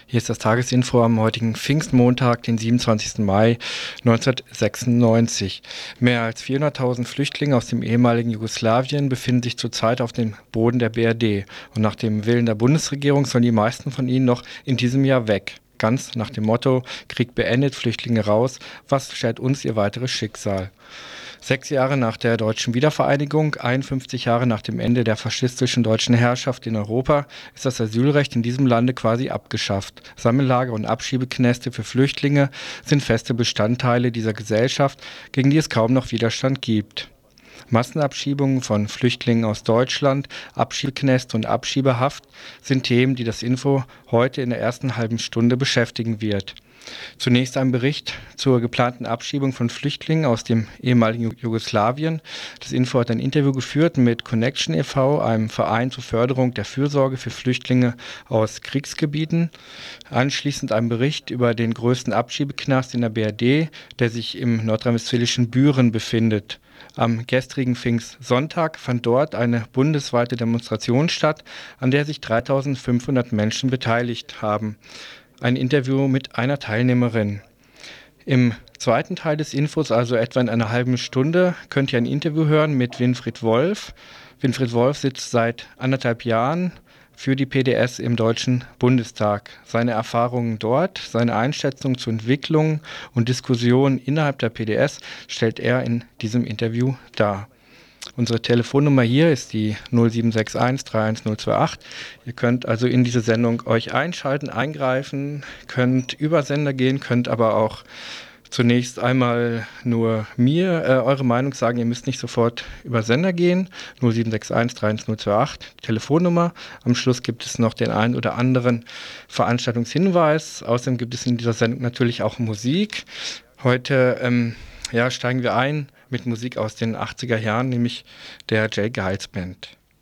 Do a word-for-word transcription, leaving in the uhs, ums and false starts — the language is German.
Hier ist das Tagesinfo am heutigen Pfingstmontag, den siebenundzwanzigsten Mai neunzehnhundertsechsundneunzig. Mehr als vierhunderttausend Flüchtlinge aus dem ehemaligen Jugoslawien befinden sich zurzeit auf dem Boden der B R D. Und nach dem Willen der Bundesregierung sollen die meisten von ihnen noch in diesem Jahr weg. Ganz nach dem Motto: Krieg beendet, Flüchtlinge raus, was stellt uns ihr weiteres Schicksal? Sechs Jahre nach der deutschen Wiedervereinigung, einundfünfzig Jahre nach dem Ende der faschistischen deutschen Herrschaft in Europa, ist das Asylrecht in diesem Lande quasi abgeschafft. Sammellager und Abschiebeknäste für Flüchtlinge sind feste Bestandteile dieser Gesellschaft, gegen die es kaum noch Widerstand gibt. Massenabschiebungen von Flüchtlingen aus Deutschland, Abschiebeknäste und Abschiebehaft sind Themen, die das Info heute in der ersten halben Stunde beschäftigen wird. Zunächst ein Bericht zur geplanten Abschiebung von Flüchtlingen aus dem ehemaligen Jugoslawien. Das Info hat ein Interview geführt mit Connection e V, einem Verein zur Förderung der Fürsorge für Flüchtlinge aus Kriegsgebieten. Anschließend ein Bericht über den größten Abschiebeknast in der B R D, der sich im nordrhein-westfälischen Büren befindet. Am gestrigen Pfingstsonntag fand dort eine bundesweite Demonstration statt, an der sich dreitausendfünfhundert Menschen beteiligt haben. Ein Interview mit einer Teilnehmerin. Im zweiten Teil des Infos, also etwa in einer halben Stunde, könnt ihr ein Interview hören mit Winfried Wolf. Winfried Wolf sitzt seit anderthalb Jahren für die P D S im Deutschen Bundestag. Seine Erfahrungen dort, seine Einschätzung zu Entwicklungen und Diskussionen innerhalb der P D S stellt er in diesem Interview dar. Unsere Telefonnummer hier ist die null sieben sechs eins drei eins null zwei acht. Ihr könnt also in diese Sendung euch einschalten, eingreifen, könnt über Sender gehen, könnt aber auch zunächst einmal nur mir äh, eure Meinung sagen. Ihr müsst nicht sofort über Sender gehen. null sieben sechs eins drei eins null zwei acht, die Telefonnummer. Am Schluss gibt es noch den einen oder anderen Veranstaltungshinweis. Außerdem gibt es in dieser Sendung natürlich auch Musik. Heute ähm, ja, steigen wir ein mit Musik aus den achtziger Jahren, nämlich der J. Geils Band.